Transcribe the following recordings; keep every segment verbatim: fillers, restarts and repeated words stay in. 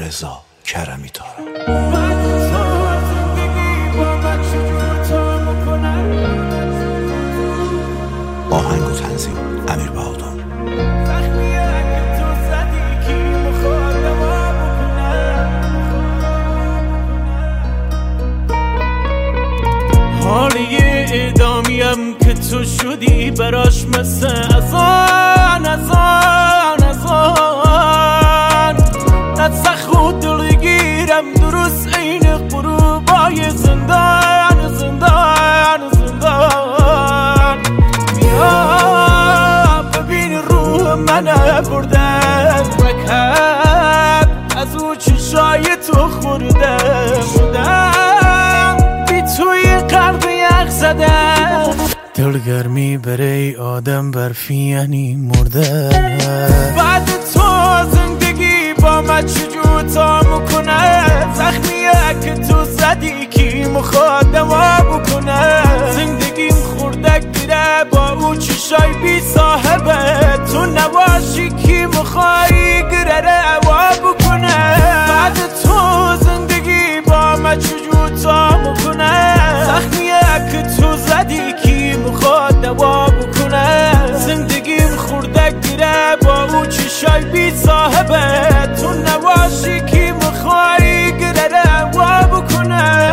رضا کرمی تارا. آهنگ و تنظیم امیر بهادر. حالی ادامیم که تو شدی براش مثل ازان ازان ازان نتسخ و دلگیرم درست این غروبای زندان زندان زندان. بیا ببین روح منه بردن رکب از او چشای تو خورده بودم بی توی قلب یخ زدم. دلگرمی برای آدم برفی یعنی مرده. بعد تو زندگی با من چجور تا میکنه؟ زخمیه که تو زدی کی مخواد دوا بکنه؟ زندگیم خوردک گیره با او چشای بی صاحبه. تو نباشی کی مخوایی گره روا بکنه؟ بعد تو زندگی با من چجور تا میکنه؟ زخمیه که تو زدی کی مخواد دوا بکنه؟ زندگیم خوردک گیره با او چشای بی صاحبه. تو نباشی کی مخوایی گره روا بکنه؟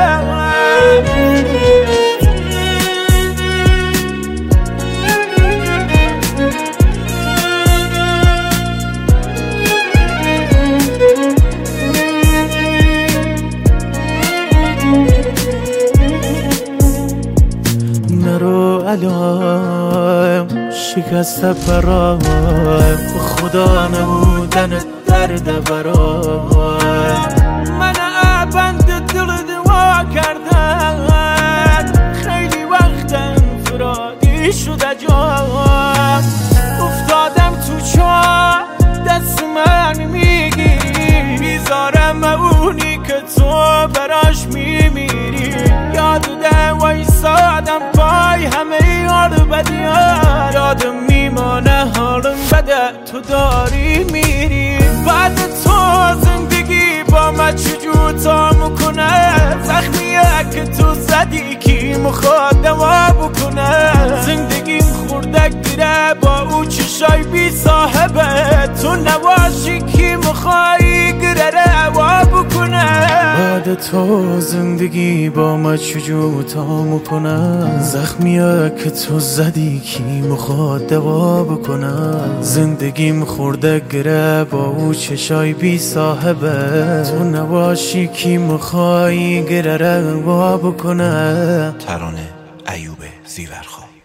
نرو علام شکست پرایم خدا نبودن درد برایم. من بند دل دوا کردن خیلی وقت انفرادی شده جام. افتادم تو چاه دست من میگیری بیزارم اونی که تو براش میمیری. یاد ده وایسادم پای همه یار بدیار. یادم میمانه حالم بده تو داری میری. بعد تو زندگی با من چجور تا میکنه؟ زخمیه که تو زدی کی مخواد دوا بکنه؟ زندگیم خوردک گیره با او چشای بی صاحبه. تو نباشی کی مخوایی گره روا بکنه؟ بعد تو زندگی با من چجور تا میکنه؟ زخمیه که تو زدی کی مخواد دوا بکنه؟ زندگیم خوردک گره با او چشای بی صاحبه. تو نباشی کی مخوایی گره روا بکنه؟ ترانه ایوب زیورخواه.